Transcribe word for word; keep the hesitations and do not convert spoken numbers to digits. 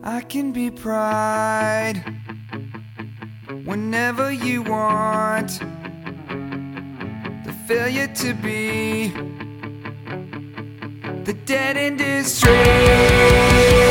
I can be pride whenever you want the failure to be the dead end is straight.